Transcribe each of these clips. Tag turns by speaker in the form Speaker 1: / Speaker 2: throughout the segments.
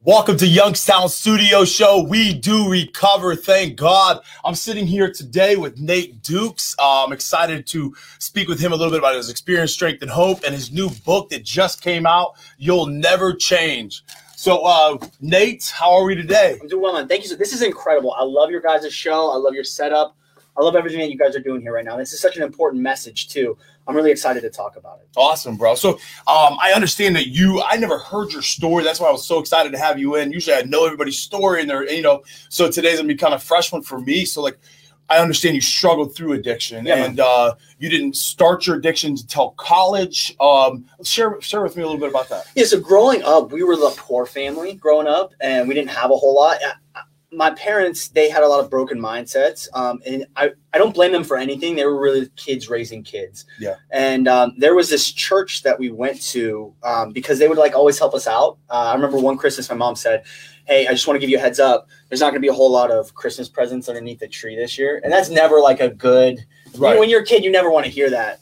Speaker 1: Welcome to Youngstown Studio Show. We do recover, thank God. I'm sitting here today with Nate Dukes. I'm excited to speak with him a little bit about his experience, strength, and hope, and his new book that just came out, You'll Never Change. So, Nate, how are we today?
Speaker 2: I'm doing well, man. Thank you. This is incredible. I love your guys' show. I love your setup. I love everything that you guys are doing here right now. This is such an important message, too. I'm really excited to talk about it.
Speaker 1: Awesome, bro. So I understand that I never heard your story. That's why I was so excited to have you in. Usually I know everybody's story, and so today's going to be kind of a fresh one for me. So, I understand you struggled through addiction, and you didn't start your addiction until college. Share with me a little bit about that.
Speaker 2: Yeah, so growing up, we were the poor family growing up, and we didn't have a whole lot. My parents, they had a lot of broken mindsets, and I don't blame them for anything. They were really kids raising kids.
Speaker 1: Yeah.
Speaker 2: And there was this church that we went to because they would always help us out. I remember one Christmas my mom said, "Hey, I just want to give you a heads up. There's not going to be a whole lot of Christmas presents underneath the tree this year." And that's never a good,
Speaker 1: right.
Speaker 2: When you're a kid, you never want to hear that.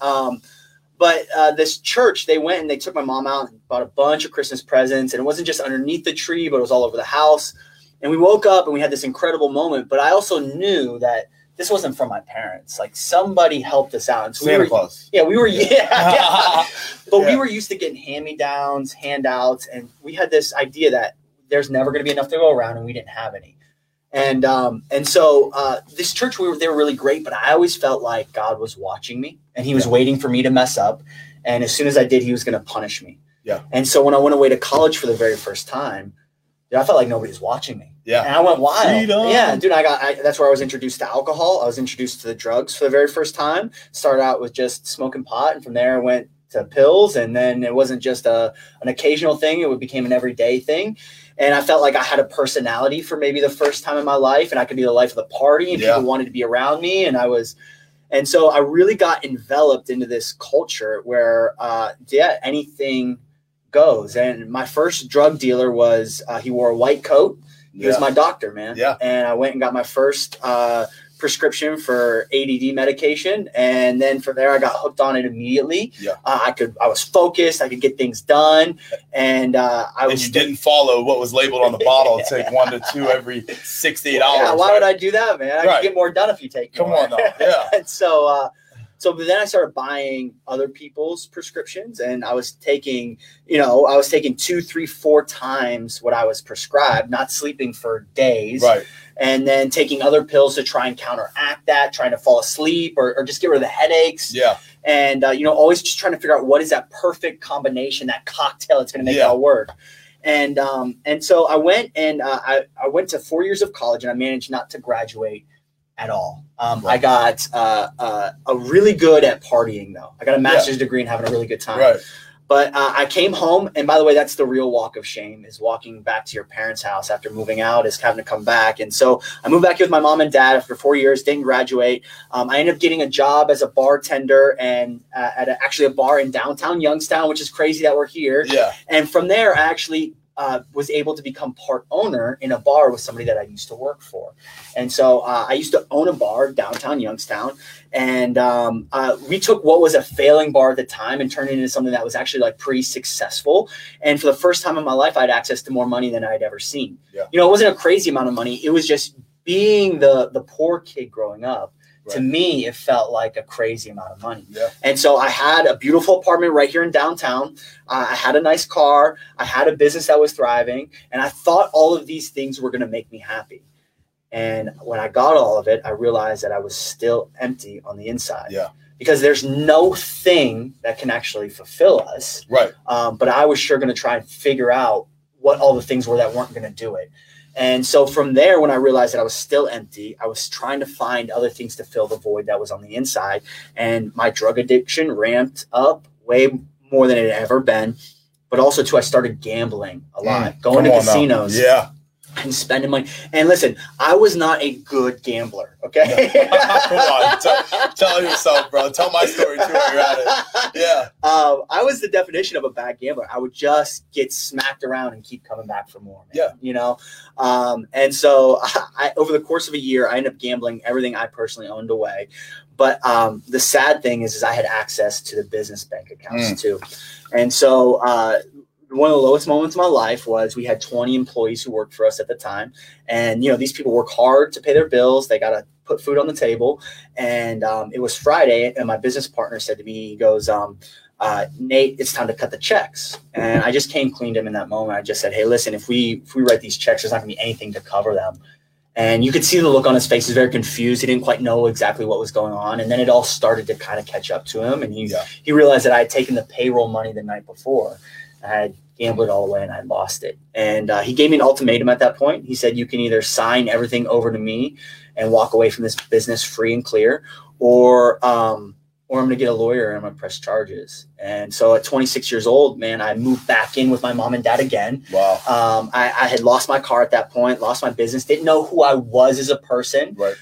Speaker 2: But this church, they went and they took my mom out and bought a bunch of Christmas presents. And it wasn't just underneath the tree, but it was all over the house. And we woke up and we had this incredible moment, but I also knew that this wasn't from my parents. Somebody helped us out. And so
Speaker 1: Santa Claus.
Speaker 2: Yeah, we were, yeah. But
Speaker 1: Yeah.
Speaker 2: we were used to getting hand-me-downs, handouts, and we had this idea that there's never going to be enough to go around, and we didn't have any. And so this church, they were really great, but I always felt like God was watching me, and he was waiting for me to mess up. And as soon as I did, he was going to punish me.
Speaker 1: Yeah.
Speaker 2: And so when I went away to college for the very first time, I felt like nobody's watching me.
Speaker 1: Yeah.
Speaker 2: And I went wild.
Speaker 1: Freedom.
Speaker 2: Yeah, dude, that's where I was introduced to alcohol. I was introduced to the drugs for the very first time. Started out with just smoking pot, and from there I went to pills, and then it wasn't just an occasional thing. It became an everyday thing. And I felt like I had a personality for maybe the first time in my life, and I could be the life of the party, and people wanted to be around me. And so I really got enveloped into this culture where, anything goes. And my first drug dealer was he wore a white coat. He was my doctor, man.
Speaker 1: Yeah.
Speaker 2: And I went and got my first prescription for ADD medication, and then from there I got hooked on it immediately.
Speaker 1: Yeah.
Speaker 2: I was focused. I could get things done, and
Speaker 1: you didn't follow what was labeled on the bottle. Take 1 to 2 every 6 to 8 hours.
Speaker 2: Yeah, why would I do that, man? I could get more done if you take more.
Speaker 1: Come on, now. Yeah.
Speaker 2: And so then I started buying other people's prescriptions, and I was taking 2, 3, 4 times what I was prescribed, not sleeping for days.
Speaker 1: Right.
Speaker 2: And then taking other pills to try and counteract that, trying to fall asleep or just get rid of the headaches.
Speaker 1: Yeah.
Speaker 2: And, always just trying to figure out what is that perfect combination, that cocktail that's going to make it all work. And so I went and I went to 4 years of college, and I managed not to graduate at all. I got really good at partying, though. I got a master's degree and having a really good time.
Speaker 1: Right.
Speaker 2: But I came home, and by the way, that's the real walk of shame, is walking back to your parents' house after moving out, is having to come back. And so I moved back here with my mom and dad after 4 years, didn't graduate. I ended up getting a job as a bartender and at a bar in downtown Youngstown, which is crazy that we're here.
Speaker 1: Yeah.
Speaker 2: And from there, I actually was able to become part owner in a bar with somebody that I used to work for. And so I used to own a bar downtown Youngstown, and we took what was a failing bar at the time and turned it into something that was actually pretty successful. And for the first time in my life, I had access to more money than I had ever seen. Yeah. It wasn't a crazy amount of money. It was just being the poor kid growing up. Right. To me, it felt like a crazy amount of money. Yeah. And so I had a beautiful apartment right here in downtown. I had a nice car. I had a business that was thriving. And I thought all of these things were going to make me happy. And when I got all of it, I realized that I was still empty on the inside.
Speaker 1: Yeah.
Speaker 2: Because there's no thing that can actually fulfill us.
Speaker 1: Right.
Speaker 2: But I was sure going to try and figure out what all the things were that weren't going to do it. And so from there, when I realized that I was still empty, I was trying to find other things to fill the void that was on the inside. And my drug addiction ramped up way more than it had ever been. But also, too, I started gambling a lot, going to casinos.
Speaker 1: Yeah.
Speaker 2: And spending money. And listen, I was not a good gambler, okay?
Speaker 1: Come on. Tell yourself, bro. Tell my story, too, while you're at it. Yeah.
Speaker 2: I was the definition of a bad gambler. I would just get smacked around and keep coming back for more, man.
Speaker 1: Yeah.
Speaker 2: And so over the course of a year, I ended up gambling everything I personally owned away. But the sad thing is I had access to the business bank accounts, too. And so one of the lowest moments of my life was we had 20 employees who worked for us at the time. And, you know, these people work hard to pay their bills. They got to put food on the table. And it was Friday. And my business partner said to me, he goes, Nate, it's time to cut the checks. And I just came clean to him in that moment. I just said, hey, listen, if we write these checks, there's not gonna be anything to cover them. And you could see the look on his face. He's very confused. He didn't quite know exactly what was going on. And then it all started to kind of catch up to him. And he realized that I had taken the payroll money the night before. I had gambled it all away and I lost it. And he gave me an ultimatum at that point. He said, you can either sign everything over to me and walk away from this business free and clear, or I'm going to get a lawyer and I'm going to press charges. And so at 26 years old, man, I moved back in with my mom and dad again.
Speaker 1: Wow.
Speaker 2: I had lost my car at that point, lost my business, didn't know who I was as a person.
Speaker 1: Right.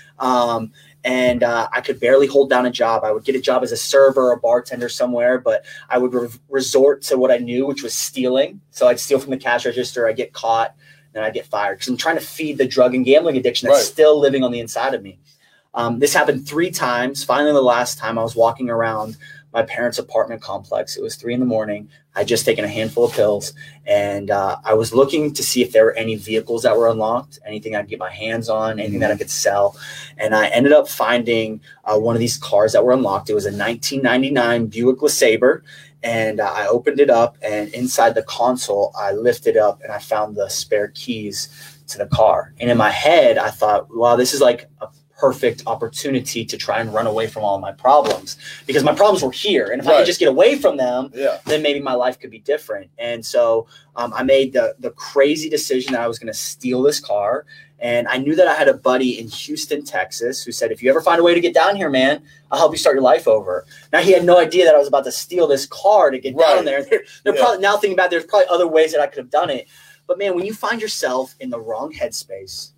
Speaker 2: And I could barely hold down a job. I would get a job as a server or a bartender somewhere, but I would resort to what I knew, which was stealing. So I'd steal from the cash register. I'd get caught, and I'd get fired because I'm trying to feed the drug and gambling addiction that's still living on the inside of me. This happened 3 times. Finally, the last time I was walking around my parents' apartment complex. It was 3 a.m. I'd just taken a handful of pills, and I was looking to see if there were any vehicles that were unlocked, anything I could get my hands on, anything that I could sell. And I ended up finding one of these cars that were unlocked. It was a 1999 Buick LeSabre, and I opened it up, and inside the console, I lifted up, and I found the spare keys to the car. And in my head, I thought, wow, this is like a perfect opportunity to try and run away from all of my problems, because my problems were here. And if I could just get away from them, then maybe my life could be different. And so I made the crazy decision that I was going to steal this car. And I knew that I had a buddy in Houston, Texas, who said, if you ever find a way to get down here, man, I'll help you start your life over. Now, he had no idea that I was about to steal this car to get down there. They're probably now thinking about, there's probably other ways that I could have done it. But man, when you find yourself in the wrong headspace,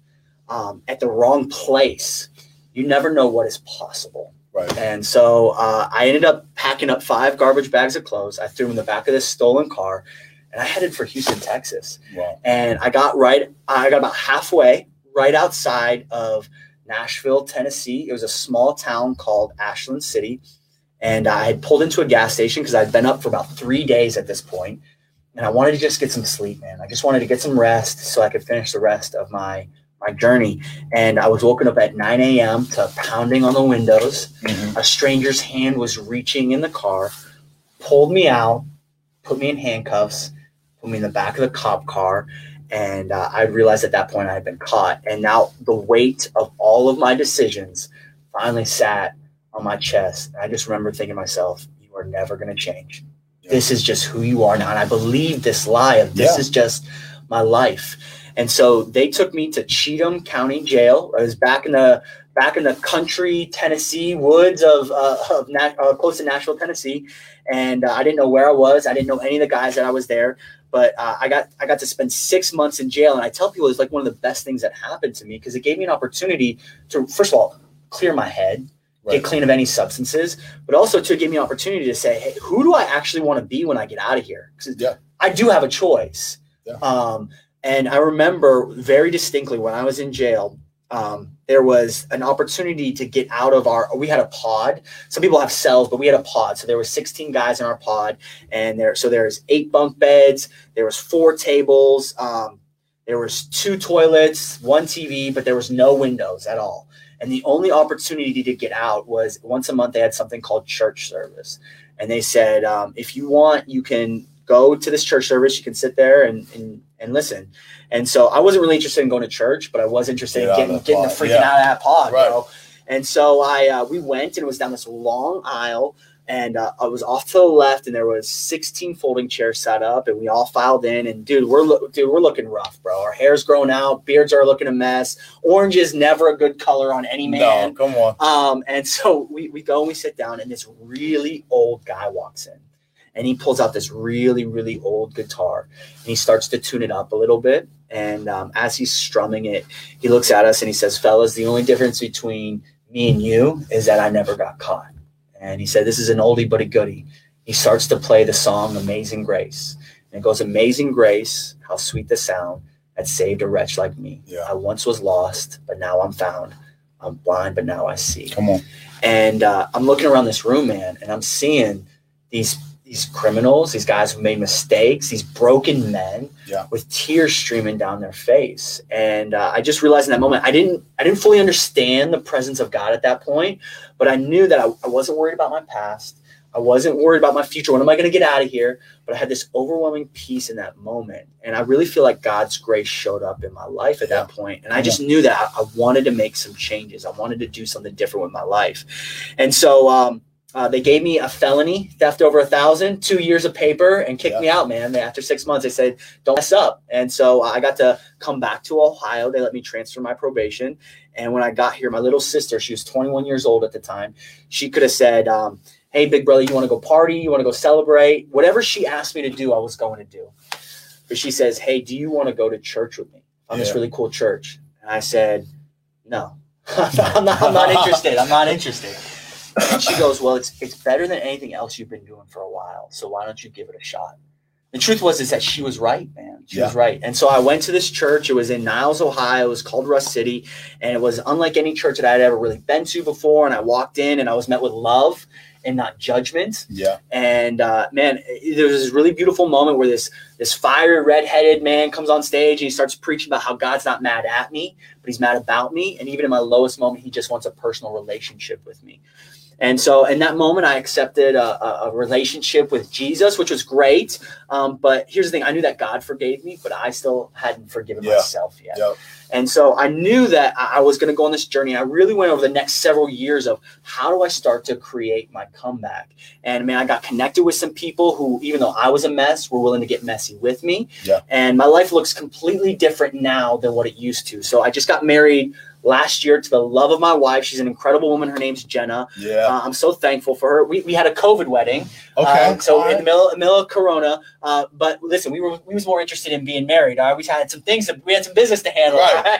Speaker 2: at the wrong place, you never know what is possible.
Speaker 1: Right.
Speaker 2: And so I ended up packing up 5 garbage bags of clothes. I threw them in the back of this stolen car, and I headed for Houston, Texas.
Speaker 1: Wow.
Speaker 2: And I got about halfway, right outside of Nashville, Tennessee. It was a small town called Ashland City. And I had pulled into a gas station because I'd been up for about 3 days at this point. And I wanted to just get some sleep, man. I just wanted to get some rest so I could finish the rest of my journey. And I was woken up at 9 a.m. to pounding on the windows. Mm-hmm. A stranger's hand was reaching in the car, pulled me out, put me in handcuffs, put me in the back of the cop car. And I realized at that point I had been caught. And now the weight of all of my decisions finally sat on my chest. And I just remember thinking to myself, you are never going to change. Yeah. This is just who you are now. And I believe this lie of this is just my life. And so they took me to Cheatham County Jail. I was back in the country, Tennessee woods of close to Nashville, Tennessee. And I didn't know where I was. I didn't know any of the guys that I was there. But I got to spend 6 months in jail. And I tell people it's like one of the best things that happened to me, because it gave me an opportunity to, first of all, clear my head, get clean of any substances, but also to give me an opportunity to say, hey, who do I actually want to be when I get out of here? Because I do have a choice. Yeah. And I remember very distinctly when I was in jail, there was an opportunity to get out of we had a pod. Some people have cells, but we had a pod. So there were 16 guys in our pod, and there's 8 bunk beds. There was 4 tables. There was 2 toilets, 1 TV, but there was no windows at all. And the only opportunity to get out was once a month. They had something called church service. And they said, if you want, you can go to this church service. You can sit there and listen. And so I wasn't really interested in going to church, but I was interested in getting the freaking out of that pod. Right. You know? And so we went, and it was down this long aisle, and I was off to the left, and there was 16 folding chairs set up, and we all filed in. And dude, we're looking rough, bro. Our hair's grown out, beards are looking a mess. Orange is never a good color on any man.
Speaker 1: No, come on.
Speaker 2: And so we go and we sit down, and this really old guy walks in. And he pulls out this really, really old guitar, and he starts to tune it up a little bit. And as he's strumming it, he looks at us and he says, fellas, the only difference between me and you is that I never got caught. And he said, this is an oldie but a goodie. He starts to play the song Amazing Grace. And it goes, Amazing Grace, how sweet the sound that saved a wretch like me. Yeah. I once was lost, but now I'm found. I'm blind, but now I see.
Speaker 1: Come on.
Speaker 2: And I'm looking around this room, man, and I'm seeing these these criminals, these guys who made mistakes, these broken men with tears streaming down their face. And I just realized in that moment, I didn't fully understand the presence of God at that point, but I knew that I wasn't worried about my past. I wasn't worried about my future. When am I going to get out of here? But I had this overwhelming peace in that moment. And I really feel like God's grace showed up in my life at that point. And I just knew that I wanted to make some changes. I wanted to do something different with my life. And so they gave me a felony, theft over 1,000, 2 years of paper, and kicked me out, man. After 6 months, they said, don't mess up. And so I got to come back to Ohio. They let me transfer my probation. And when I got here, my little sister, she was 21 years old at the time. She could have said, hey, big brother, you want to go party? You want to go celebrate? Whatever she asked me to do, I was going to do. But she says, hey, do you want to go to church with me on this really cool church? And I said, no, I'm not interested. I'm not interested. And she goes, well, it's better than anything else you've been doing for a while. So why don't you give it a shot? The truth is that she was right, man. She was right. And so I went to this church. It was in Niles, Ohio. It was called Rust City. And it was unlike any church that I had ever really been to before. And I walked in and I was met with love and not judgment. And man, there was this really beautiful moment where this fiery redheaded man comes on stage and he starts preaching about how God's not mad at me, but he's mad about me. And even in my lowest moment, he just wants a personal relationship with me. And so in that moment, I accepted a relationship with Jesus, which was great. But here's the thing. I knew that God forgave me, but I still hadn't forgiven myself yet. And so I knew that I was going to go on this journey. I really went over the next several years of how do I start to create my comeback? And man, I got connected with some people who, even though I was a mess, were willing to get messy with me. And my life looks completely different now than what it used to. So I just got married last year to the love of my wife. She's an incredible woman. Her name's Jenna. I'm so thankful for her. We had a COVID wedding. So in the middle of Corona. But listen, we was more interested in being married. We had some things. We had some business to handle.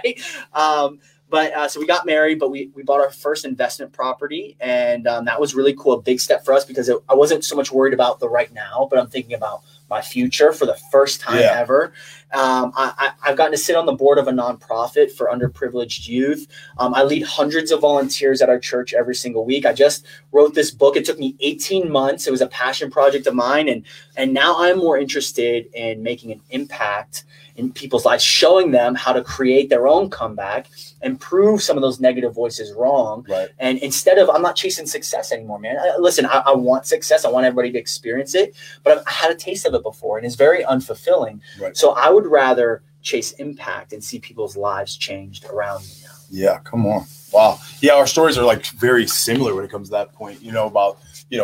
Speaker 2: So we got married, but we bought our first investment property, and that was really cool. A big step for us because I wasn't so much worried about the right now, but I'm thinking about my future for the first time ever. I've gotten to sit on the board of a nonprofit for underprivileged youth. I lead hundreds of volunteers at our church every single week. I just wrote this book. It took me 18 months. It was a passion project of mine. And now I'm more interested in making an impact in people's lives, showing them how to create their own comeback and prove some of those negative voices wrong. And instead of, I'm not chasing success anymore, man. Listen, I want success. I want everybody to experience it, but I've had a taste of it before and it's very unfulfilling. So I would rather chase impact and see people's lives changed around me now.
Speaker 1: Yeah, come on. Wow. Yeah, our stories are like very similar when it comes to that point, about,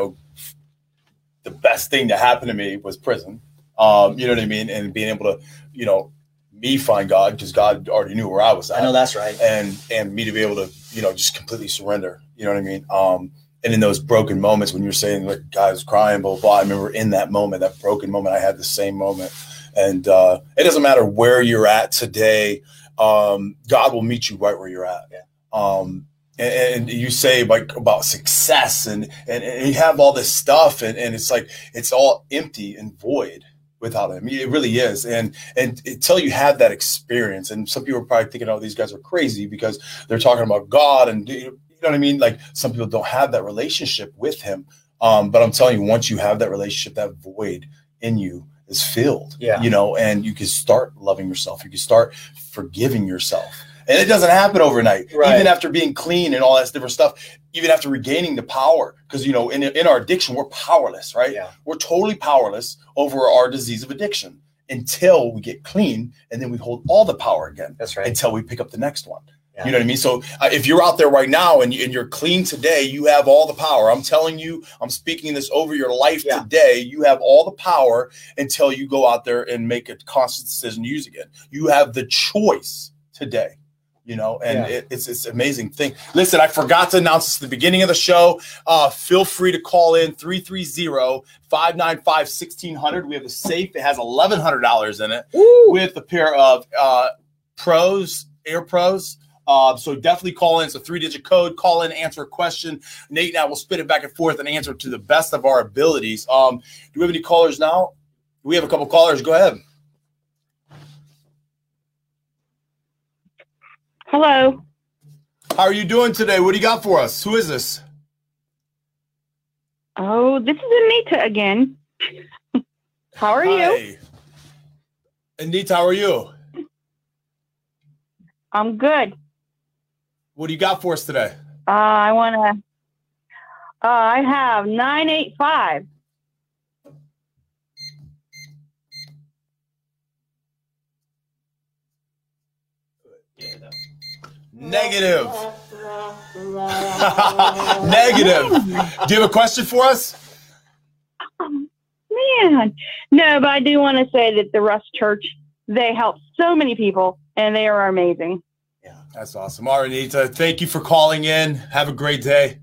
Speaker 1: the best thing that happened to me was prison. You know what I mean? And being able to, me find God because God already knew where I was at.
Speaker 2: I know that's right.
Speaker 1: And me to be able to, just completely surrender. You know what I mean? And in those broken moments when you're saying like guys crying, blah, blah, blah, I remember in that moment, that broken moment, I had the same moment. And it doesn't matter where you're at today. God will meet you right where you're at. And you say like about success and you have all this stuff and it's like, it's all empty and void without him. It really is. And until you have that experience, and some people are probably thinking, oh, these guys are crazy because they're talking about God and you know what I mean? Like some people don't have that relationship with him. But I'm telling you, once you have that relationship, that void in you is filled, and you can start loving yourself. You can start forgiving yourself. And it doesn't happen overnight, even after being clean and all that different stuff, even after regaining the power. Because, in our addiction, we're powerless, right? We're totally powerless over our disease of addiction until we get clean. And then we hold all the power again.
Speaker 2: That's right.
Speaker 1: Until we pick up the next one. You know what I mean? So if you're out there right now and you're clean today, you have all the power. I'm telling you, I'm speaking this over your life today. You have all the power until you go out there and make a conscious decision to use it again. You have the choice today. It's an amazing thing. Listen, I forgot to announce this at the beginning of the show. Feel free to call in 330-595-1600. We have the safe. It has $1,100 in it with a pair of Air Pros. So definitely call in. It's a 3-digit code. Call in, answer a question. Nate and I will spit it back and forth and answer to the best of our abilities. Do we have any callers now? We have a couple callers. Go ahead.
Speaker 3: Hello.
Speaker 1: How are you doing today? What do you got for us? Who is this?
Speaker 3: Oh, this is Anita again. How are you?
Speaker 1: Anita, how are you?
Speaker 3: I'm good.
Speaker 1: What do you got for us today?
Speaker 3: I have 985.
Speaker 1: Negative. Negative. Do you have a question for us?
Speaker 3: Man. No, but I do want to say that the Rust Church, they help so many people, and they are amazing.
Speaker 1: Yeah, that's awesome. All right, Anita, thank you for calling in. Have a great day.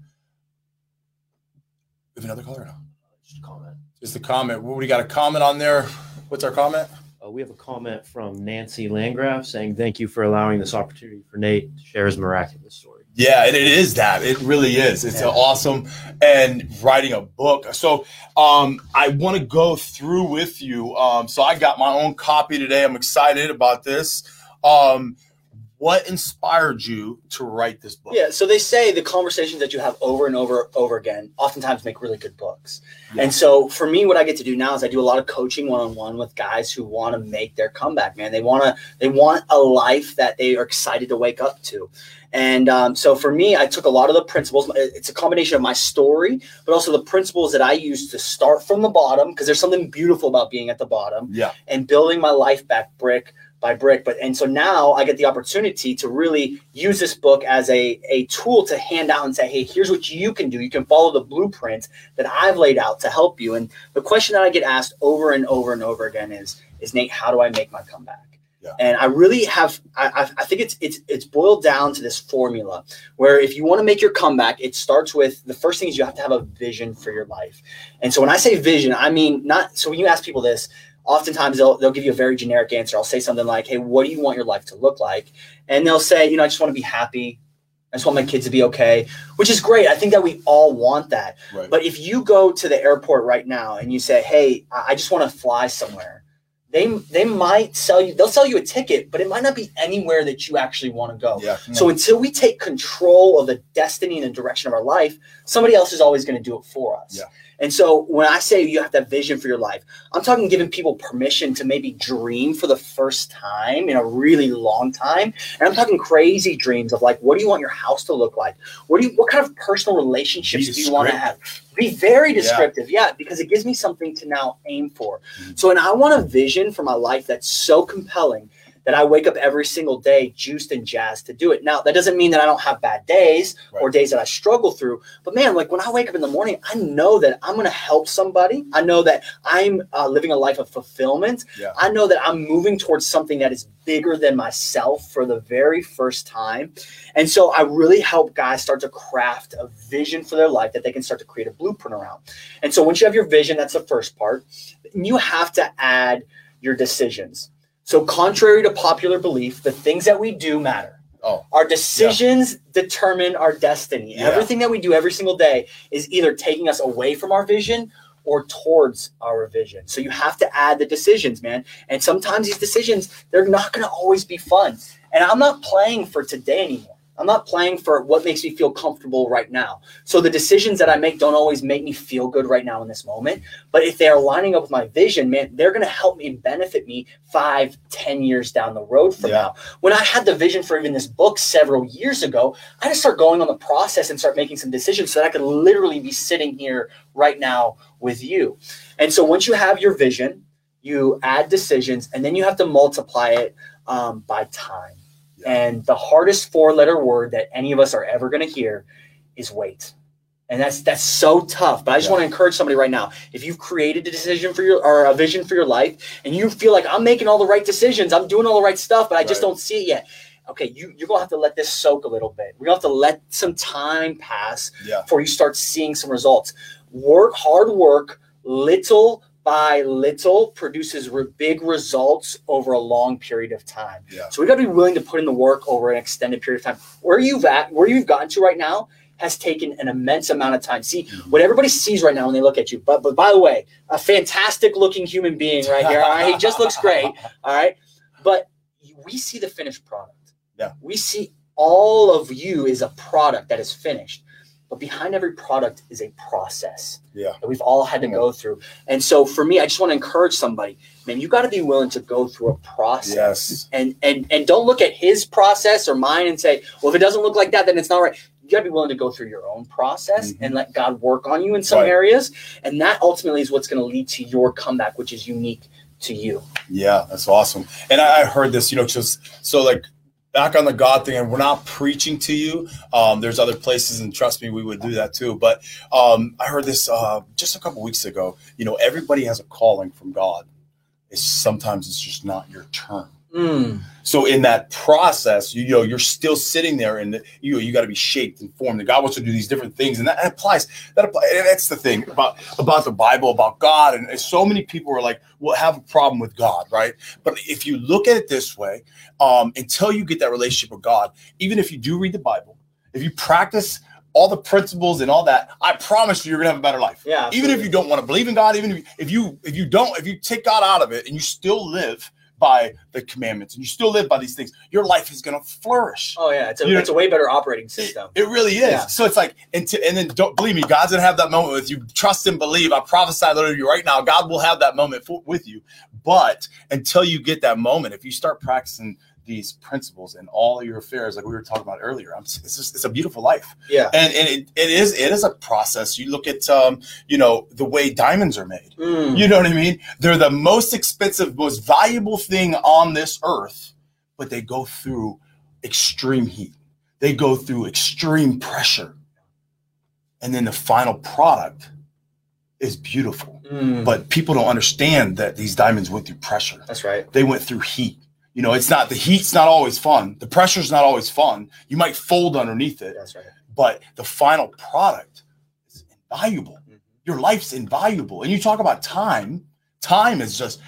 Speaker 1: We have another caller now?
Speaker 4: Just a comment.
Speaker 1: Just a comment. What, we got a comment on there? What's our comment?
Speaker 4: We have a comment from Nancy Landgraf saying, thank you for allowing this opportunity for Nate to share his miraculous story.
Speaker 1: Yeah, and it is that. It really is. It's awesome. And writing a book. So I want to go through with you. So I got my own copy today. I'm excited about this. What inspired you to write this book?
Speaker 2: Yeah, so they say the conversations that you have over and over again oftentimes make really good books. Yeah. And so for me, what I get to do now is I do a lot of coaching one-on-one with guys who want to make their comeback, man. They want a life that they are excited to wake up to. And so for me, I took a lot of the principles. It's a combination of my story, but also the principles that I use to start from the bottom, because there's something beautiful about being at the bottom, and building my life back brick by brick. And so now I get the opportunity to really use this book as a tool to hand out and say, hey, here's what you can do. You can follow the blueprint that I've laid out to help you. And the question that I get asked over and over and over again is Nate, how do I make my comeback? Yeah. And I really have, I think it's boiled down to this formula where if you want to make your comeback, it starts with the first thing is you have to have a vision for your life. And so when I say vision, I mean, so when you ask people this, oftentimes they'll give you a very generic answer. I'll say something like, hey, what do you want your life to look like? And they'll say, I just want to be happy. I just want my kids to be okay, which is great. I think that we all want that. Right. But if you go to the airport right now and you say, hey, I just want to fly somewhere, they might they'll sell you a ticket, but it might not be anywhere that you actually want to go. Yeah. So until we take control of the destiny and the direction of our life, somebody else is always going to do it for us. Yeah. And so when I say you have to have vision for your life, I'm talking giving people permission to maybe dream for the first time in a really long time. And I'm talking crazy dreams of like, what do you want your house to look like? What kind of personal relationships do you want to have? Be very descriptive, because it gives me something to now aim for. So, and I want a vision for my life that's so compelling that I wake up every single day juiced and jazzed to do it. Now, that doesn't mean that I don't have bad days or days that I struggle through. But man, like when I wake up in the morning, I know that I'm going to help somebody. I know that I'm living a life of fulfillment. Yeah. I know that I'm moving towards something that is bigger than myself for the very first time. And so I really help guys start to craft a vision for their life that they can start to create a blueprint around. And so once you have your vision, that's the first part. You have to add your decisions. So contrary to popular belief, the things that we do matter. Our decisions determine our destiny. Yeah. Everything that we do every single day is either taking us away from our vision or towards our vision. So you have to add the decisions, man. And sometimes these decisions, they're not going to always be fun. And I'm not playing for today anymore. I'm not playing for what makes me feel comfortable right now. So the decisions that I make don't always make me feel good right now in this moment. But if they are lining up with my vision, man, they're going to help me and benefit me 5-10 years down the road from now. When I had the vision for even this book several years ago, I had to start going on the process and start making some decisions so that I could literally be sitting here right now with you. And so once you have your vision, you add decisions, and then you have to multiply it by time. And the hardest 4-letter word that any of us are ever going to hear is wait. And that's so tough. But I just want to encourage somebody right now. If you've created a decision for a vision for your life, and you feel like I'm making all the right decisions, I'm doing all the right stuff, but I just don't see it yet. Okay, you're going to have to let this soak a little bit. We're going to have to let some time pass before you start seeing some results. Hard work, little by little produces big results over a long period of time. Yeah. So we got to be willing to put in the work over an extended period of time. Where you've gotten to right now has taken an immense amount of time. See, what everybody sees right now when they look at you. But by the way, a fantastic looking human being right here. All right, he just looks great. All right, but we see the finished product. Yeah, we see all of you is a product that is finished. but behind every product is a process that we've all had to go through. And so for me, I just want to encourage somebody, man, you got to be willing to go through a process and don't look at his process or mine and say, well, if it doesn't look like that, then it's not right. You got to be willing to go through your own process and let God work on you in some areas. And that ultimately is what's going to lead to your comeback, which is unique to you.
Speaker 1: Yeah, that's awesome. And I heard this, just so like, back on the God thing, and we're not preaching to you. There's other places, and trust me, we would do that too. But I heard this just a couple weeks ago. Everybody has a calling from God. Sometimes it's just not your turn. So in that process, you're still sitting there, and you got to be shaped and formed. And God wants to do these different things, and that applies. And that's the thing about the Bible, about God. And so many people are like, well, have a problem with God, right? But if you look at it this way, until you get that relationship with God, even if you do read the Bible, if you practice all the principles and all that, I promise you're gonna have a better life.
Speaker 2: Yeah,
Speaker 1: even if you don't want to believe in God, even if you take God out of it and you still live by the commandments and you still live by these things, your life is going to flourish.
Speaker 2: Oh yeah. It's a way better operating system.
Speaker 1: It really is. Yeah. So it's like, and then don't believe me, God's going to have that moment with you. Trust and believe. I prophesy that to you right now. God will have that moment with you. But until you get that moment, if you start practicing these principles in all of your affairs, like we were talking about earlier, it's a beautiful life.
Speaker 2: Yeah.
Speaker 1: And it is a process. You look at, the way diamonds are made, you know what I mean? They're the most expensive, most valuable thing on this earth, but they go through extreme heat. They go through extreme pressure. And then the final product is beautiful. But people don't understand that these diamonds went through pressure.
Speaker 2: That's right.
Speaker 1: They went through heat. The heat's not always fun. The pressure's not always fun. You might fold underneath it.
Speaker 2: That's right.
Speaker 1: But the final product is invaluable. Your life's invaluable. And you talk about time. Time is just,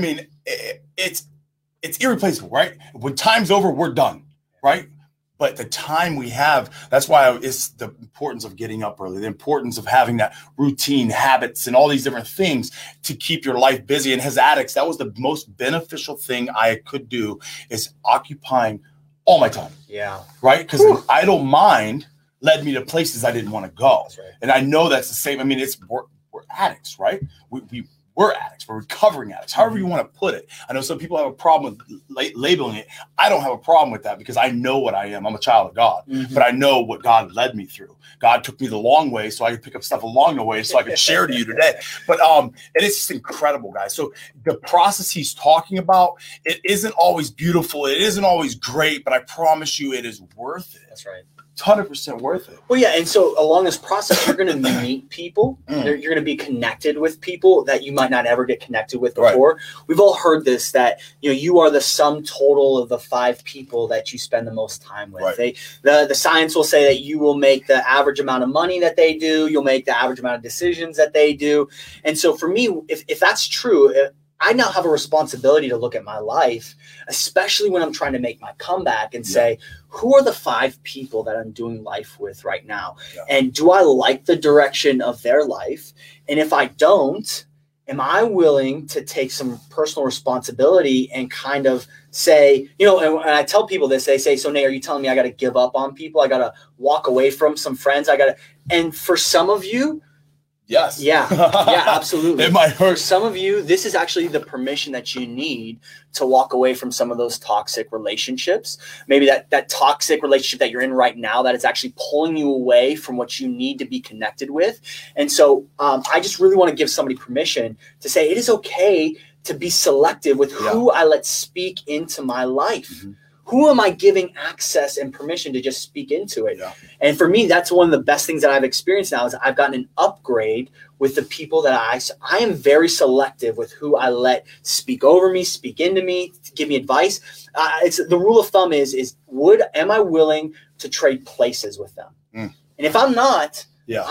Speaker 1: it's irreplaceable, right? When time's over, we're done, right? But the time we have, that's why it's the importance of getting up early, the importance of having that routine, habits, and all these different things to keep your life busy. And as addicts, that was the most beneficial thing I could do, is occupying all my time.
Speaker 2: Yeah.
Speaker 1: Right? Because an idle mind led me to places I didn't want to go.
Speaker 2: That's right.
Speaker 1: And I know that's the same. We're addicts, right? We're addicts. We're recovering addicts, however you want to put it. I know some people have a problem with labeling it. I don't have a problem with that because I know what I am. I'm a child of God, but I know what God led me through. God took me the long way so I could pick up stuff along the way so I could share to you today. But it's just incredible, guys. So the process he's talking about, it isn't always beautiful. It isn't always great, but I promise you it is worth it.
Speaker 2: That's right.
Speaker 1: It's 100% worth it.
Speaker 2: Well, yeah, and so along this process, you're going to meet people. You're going to be connected with people that you might not ever get connected with before. Right. We've all heard this, that you are the sum total of the 5 people that you spend the most time with. Right. The science will say that you will make the average amount of money that they do. You'll make the average amount of decisions that they do. And so for me, if that's true, I now have a responsibility to look at my life, especially when I'm trying to make my comeback and say, who are the 5 people that I'm doing life with right now? Yeah. And do I like the direction of their life? And if I don't, am I willing to take some personal responsibility and kind of say, and I tell people this, they say, so Nate, are you telling me I got to give up on people? I got to walk away from some friends. And for some of you,
Speaker 1: yes.
Speaker 2: Yeah, absolutely.
Speaker 1: It might hurt.
Speaker 2: For some of you, this is actually the permission that you need to walk away from some of those toxic relationships. Maybe that toxic relationship that you're in right now that is actually pulling you away from what you need to be connected with. And so I just really want to give somebody permission to say it is okay to be selective with who I let speak into my life. Who am I giving access and permission to just speak into it? Yeah. And for me, that's one of the best things that I've experienced now is I've gotten an upgrade with the people that I am very selective with who I let speak over me, speak into me, give me advice. It's the rule of thumb is am I willing to trade places with them? And if I'm not,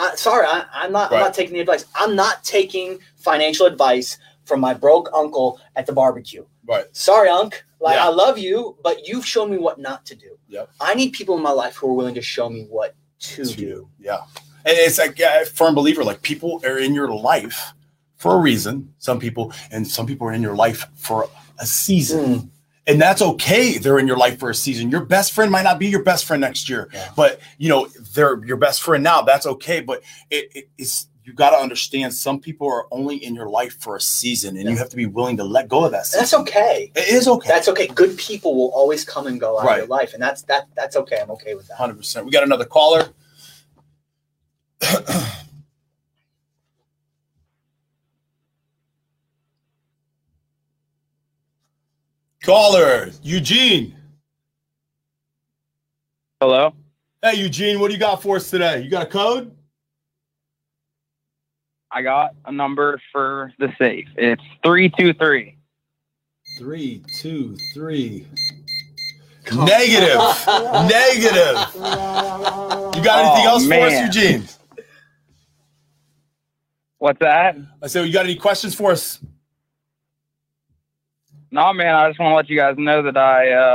Speaker 2: I'm not taking the advice. I'm not taking financial advice from my broke uncle at the barbecue. Right. Sorry, Unc. I love you, but you've shown me what not to do. Yep. I need people in my life who are willing to show me what to do.
Speaker 1: Yeah. And it's like a firm believer, like people are in your life for a reason. Some people are in your life for a season. And that's okay. They're in your life for a season. Your best friend might not be your best friend next year, but they're your best friend now. That's okay. But it's, you got to understand, some people are only in your life for a season, and you have to be willing to let go of that season.
Speaker 2: That's okay.
Speaker 1: It is okay.
Speaker 2: That's okay. Good people will always come and go out of your life, and that's okay. I'm okay with that.
Speaker 1: 100%. We got another caller. Caller, Eugene.
Speaker 5: Hello.
Speaker 1: Hey, Eugene, what do you got for us today? You got a code?
Speaker 5: I got a number for the safe. It's 323.
Speaker 1: 323. Negative. Negative. You got anything else for us, Eugene?
Speaker 5: What's that?
Speaker 1: I said, you got any questions for us?
Speaker 5: No, man, I just want to let you guys know that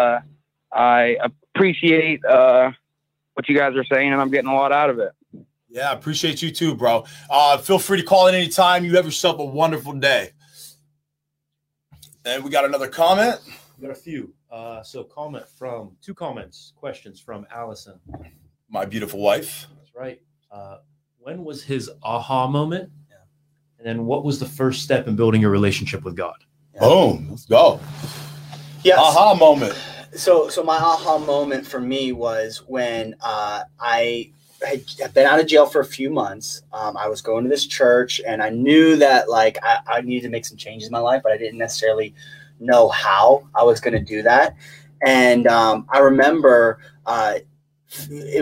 Speaker 5: I appreciate what you guys are saying, and I'm getting a lot out of it.
Speaker 1: Yeah, I appreciate you too, bro. Feel free to call in anytime. You have yourself a wonderful day. And we got another comment.
Speaker 4: We got a few. So questions from Allison.
Speaker 1: My beautiful wife.
Speaker 4: That's right. When was his aha moment? Yeah. And then what was the first step in building your relationship with God?
Speaker 1: Yeah. Boom. Let's go.
Speaker 2: Yes.
Speaker 1: Aha moment.
Speaker 2: So my aha moment for me was when I had been out of jail for a few months. I was going to this church, and I knew that like I needed to make some changes in my life, but I didn't necessarily know how I was going to do that. And I remember it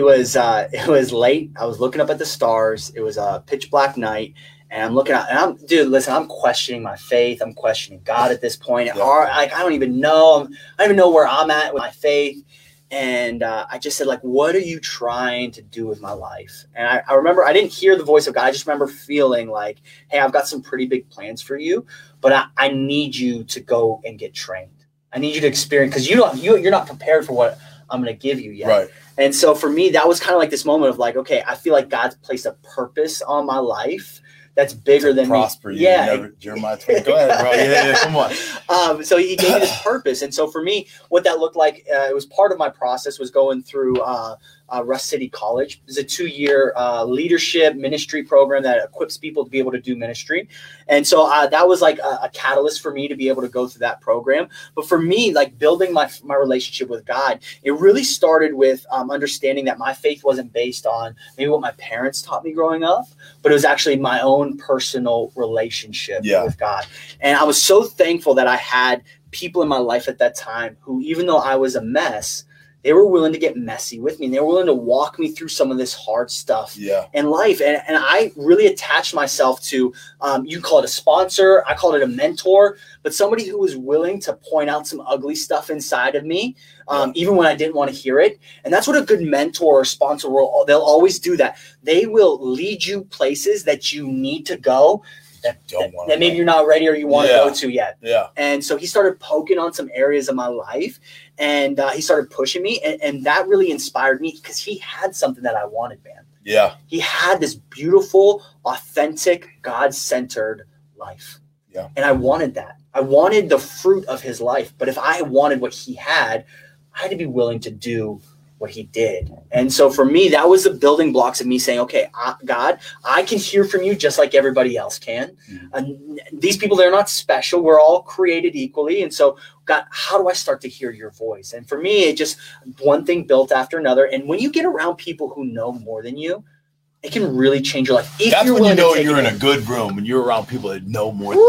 Speaker 2: was late. I was looking up at the stars. It was a pitch black night, and I'm looking out, and I'm questioning my faith. I'm questioning God at this point.
Speaker 1: Yeah.
Speaker 2: I don't even know where I'm at with my faith. And I just said, like, what are you trying to do with my life? And I remember I didn't hear the voice of God. I just remember feeling like, hey, I've got some pretty big plans for you, but I need you to go and get trained. I need you to experience, because you're not prepared for what I'm going to give you yet.
Speaker 1: Right.
Speaker 2: And so for me, that was kind of like this moment of like, okay, I feel like God's placed a purpose on my life that's bigger than
Speaker 1: prosper
Speaker 2: me.
Speaker 1: You. Yeah. Jeremiah 20. Go ahead, bro. Yeah, come on.
Speaker 2: So he gave me this purpose. And so for me, what that looked like, it was part of my process was going through Rust City College. It's a 2-year leadership ministry program that equips people to be able to do ministry. And so that was like a catalyst for me to be able to go through that program. But for me, like building my relationship with God, it really started with understanding that my faith wasn't based on maybe what my parents taught me growing up, but it was actually my own personal relationship with God. And I was so thankful that I had people in my life at that time who, even though I was a mess, they were willing to get messy with me. And they were willing to walk me through some of this hard stuff in life. And I really attached myself to, you call it a sponsor, I called it a mentor, but somebody who was willing to point out some ugly stuff inside of me, even when I didn't want to hear it. And that's what a good mentor or sponsor will, they'll always do that. They will lead you places that you need to go that maybe you're not ready or you want to go to yet.
Speaker 1: Yeah.
Speaker 2: And so he started poking on some areas of my life, and he started pushing me. And that really inspired me because he had something that I wanted, man.
Speaker 1: Yeah.
Speaker 2: He had this beautiful, authentic, God-centered life.
Speaker 1: Yeah.
Speaker 2: And I wanted that. I wanted the fruit of his life. But if I wanted what he had, I had to be willing to do what he did. And so for me, that was the building blocks of me saying, okay, God, I can hear from you just like everybody else can. And these people, they're not special. We're all created equally. And so God, how do I start to hear your voice? And for me, it just one thing built after another. And when you get around people who know more than you, it can really change your life.
Speaker 1: That's when you know you're in a good room and you're around people that know more than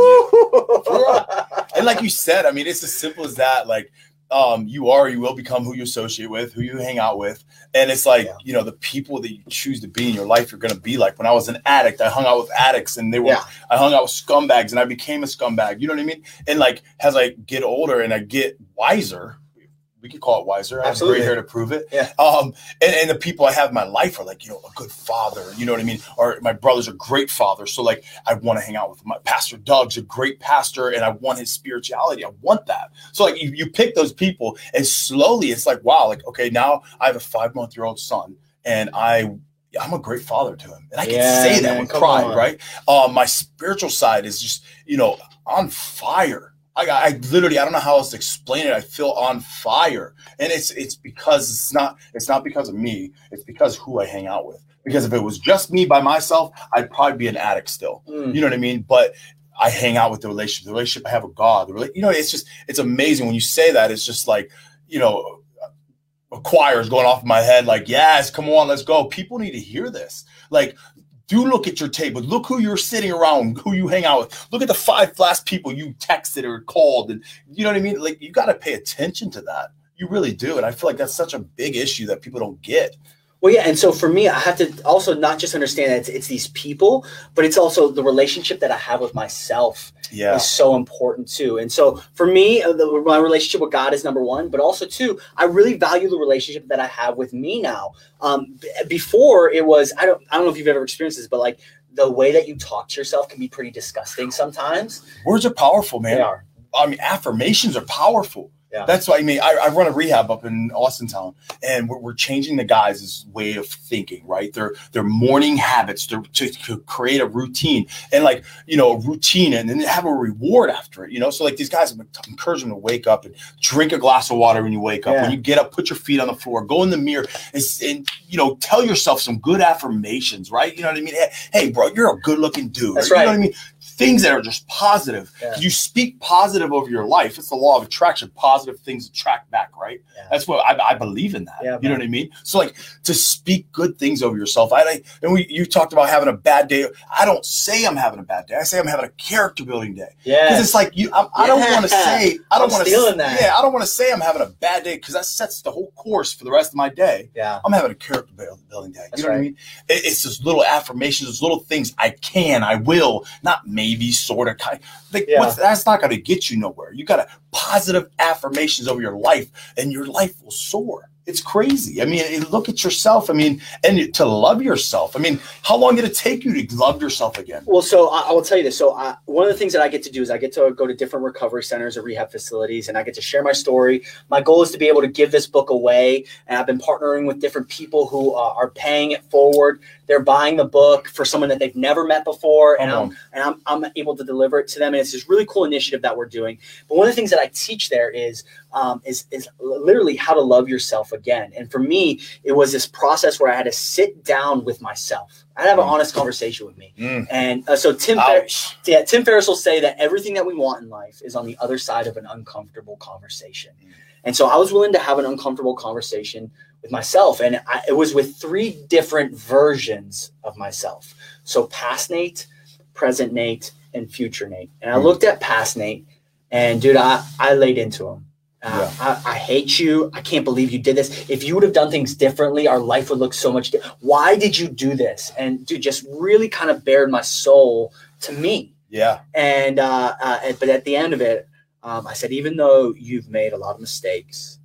Speaker 1: you. And like you said, I mean, it's as simple as that. Like, you will become who you associate with, who you hang out with. And it's like, the people that you choose to be in your life, you're going to be like. When I was an addict, I hung out with addicts, and I hung out with scumbags, and I became a scumbag. You know what I mean? And like, as I get older and I get wiser, we could call it wiser. I have gray hair to prove it.
Speaker 2: Yeah.
Speaker 1: And the people I have in my life are like, a good father, you know what I mean? Or my brother's a great father. So like, I want to hang out with my pastor. Doug's a great pastor, and I want his spirituality. I want that. So like, you pick those people, and slowly it's like, wow, like, okay, now I have a 5-month-old son, and I'm a great father to him. And I can say that with pride, right? My spiritual side is just, on fire. I literally, I don't know how else to explain it. I feel on fire, and it's because it's not because of me. It's because who I hang out with. Because if it was just me by myself, I'd probably be an addict still. You know what I mean? But I hang out with the relationship I have with God. It's amazing when you say that. It's just like, a choir is going off in my head. Like, yes, come on, let's go. People need to hear this. Like, do look at your table. Look who you're sitting around, who you hang out with. Look at the 5 last people you texted or called. And you know what I mean? Like, you got to pay attention to that. You really do. And I feel like that's such a big issue that people don't get.
Speaker 2: Well, yeah. And so for me, I have to also not just understand that it's these people, but it's also the relationship that I have with myself is so important too. And so for me, my relationship with God is number 1, but also 2, I really value the relationship that I have with me now. Before it was, I don't know if you've ever experienced this, but like the way that you talk to yourself can be pretty disgusting sometimes.
Speaker 1: Words are powerful, man.
Speaker 2: They are.
Speaker 1: I mean, affirmations are powerful.
Speaker 2: Yeah.
Speaker 1: That's what I mean. I run a rehab up in Austintown, and we're changing the guys' way of thinking, right? Their morning habits to create a routine, and like, a routine, and then have a reward after it, So like these guys, I'm encouraging them to wake up and drink a glass of water when you wake up. When you get up, put your feet on the floor, go in the mirror, and tell yourself some good affirmations, right? You know what I mean? Hey, bro, you're a good looking dude.
Speaker 2: That's right.
Speaker 1: You know what I mean? Things that are just positive.
Speaker 2: Yeah.
Speaker 1: You speak positive over your life. It's the law of attraction. Positive things attract back, right? Yeah. That's what I believe in that.
Speaker 2: Yeah,
Speaker 1: you know what I mean? So like to speak good things over yourself. You talked about having a bad day. I don't say I'm having a bad day. I say I'm having a character building day.
Speaker 2: Yeah.
Speaker 1: Because it's like I don't want to say I don't want to
Speaker 2: stealing that.
Speaker 1: Yeah, I don't want to say I'm having a bad day because that sets the whole course for the rest of my day.
Speaker 2: Yeah.
Speaker 1: I'm having a character building day. You know what I mean? It's those little affirmations, those little things. I will, not maybe, sort of, kind. That's not going to get you nowhere. You got positive affirmations over your life, and your life will soar. It's crazy. I mean, look at yourself. I mean, and to love yourself. I mean, how long did it take you to love yourself again?
Speaker 2: Well, so I will tell you this. So one of the things that I get to do is I get to go to different recovery centers or rehab facilities, and I get to share my story. My goal is to be able to give this book away, and I've been partnering with different people who are paying it forward. They're buying the book for someone that they've never met before, and I'm able to deliver it to them. And it's this really cool initiative that we're doing. But one of the things that I teach there is literally how to love yourself again. And for me, it was this process where I had to sit down with myself. I had to have an honest conversation with me. And so Tim Ferriss will say that everything that we want in life is on the other side of an uncomfortable conversation. And so I was willing to have an uncomfortable conversation with myself. And it was with 3 different versions of myself. So past Nate, present Nate, and future Nate. And I looked at past Nate, and dude, I laid into him. I hate you. I can't believe you did this. If you would have done things differently, our life would look so much different. Why did you do this? And dude, just really kind of bared my soul to me. Yeah. And but at the end of it, I said, even though you've made a lot of mistakes,